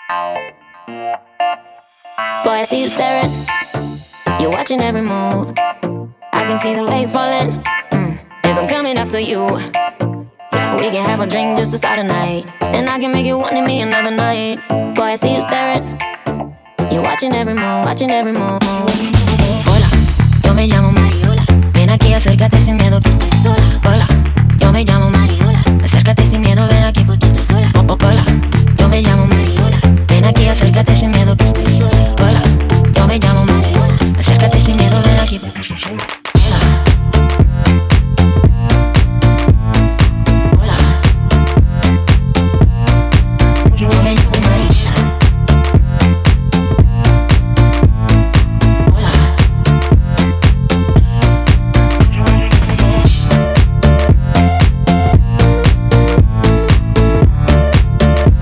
Boy, I see you staring. You're watching every move. I can see the light falling. As I'm coming after you. We can have a drink just to start the night, and I can make you want me another night. Boy, I see you staring. You're watching every move, watching every move. Hola, yo me llamo Mariola. Ven aquí, acércate sin miedo que estoy sola. Hola, yo me llamo Mariola. Acércate sin miedo, ven aquí.